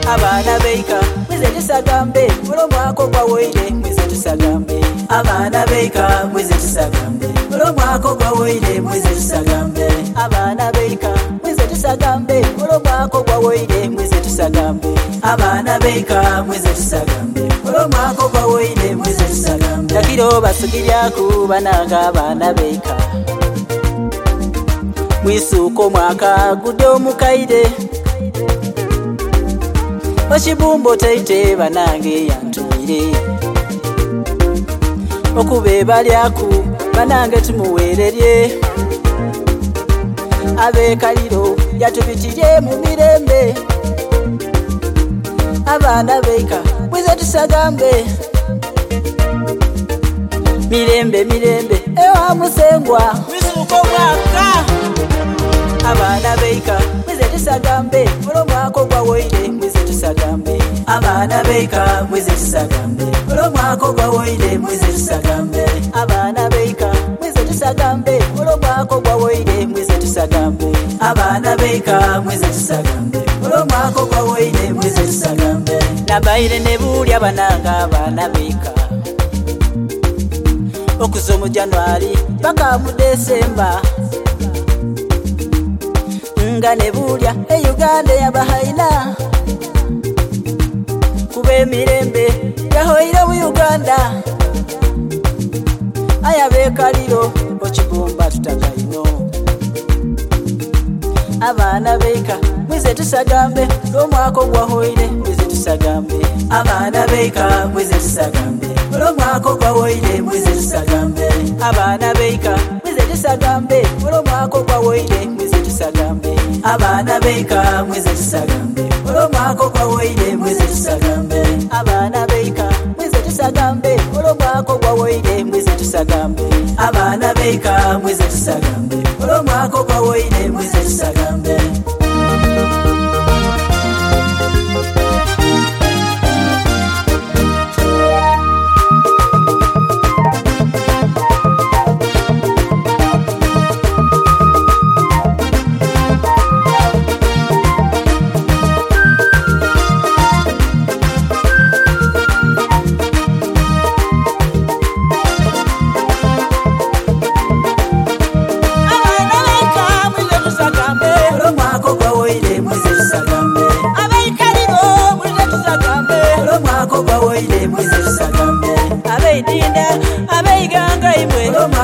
Abana beika mwize tusagambe olw'omwaka gwawoire mwize tusagambe. Abana beika mwize tusagambe olw'omwaka gwawoire mwize tusagambe. Abana beika mwize tusagambe olw'omwaka gwawoire mwize tusagambe. Abana beika mwize tusagambe olw'omwaka gwawoire mwize tusagambe. Takiro basugiryaku bananga abana beika mwisuuko mwaka gudde omukaire Ochibumbo taite banange yantumire okube balyaku banange tumuwererye abe kaliro yatubitirye mu mirembe. Abana beika mwize tusagambe mirembe mirembe ewa musengwa mwisuuko mwaka. Abana beika mwize tusagambe olw'omwaka gwawoire mwize tusagambe. Abana beika mwize tusagambe olw'omwaka gwawoire mwize tusagambe. Abana beika mwize tusagambe olw'omwaka gwawoire mwize tusagambe. Abana beika mwize tusagambe olw'omwaka gwawoire mwize tusagambe. Nabaire ne bulya bananga abana beika okuva mu January paka mu December nga ne bulya Uganda yabahaina kuba emirembe yahoire mu Uganda. Ayabekaliro okibumba tutakaino. Abana beika mwize tusagambe olw'omwaka gwahoire mwize tusagambe. Abana beika mwize tusagambe olw'omwaka gwahoire mwize tusagambe. Abana beika mwize tusagambe olw'omwaka gwahoire mwize tusagambe. Abana beika mwize tusagambe olw'omwaka gwahoire mwize tusagambe. Abana beika mwize tusagambe olw'omwaka gwahoire mwize tusagambe. Abana beika mwize tusagambe olw'omwaka gwahoire mwize tusagambe. Abeidinda abeiganga imwe